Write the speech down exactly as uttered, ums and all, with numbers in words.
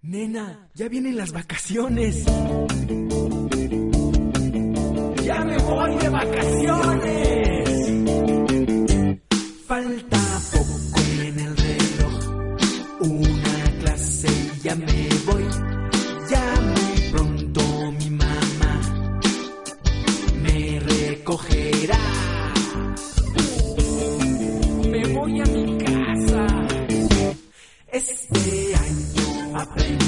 Nena, ya vienen las vacaciones. ¡Ya me voy de vacaciones! Falta poco en el reloj, una clase y ya me voy. Ya muy pronto mi mamá me recogerá. Me voy a mi casa. Este año aprendí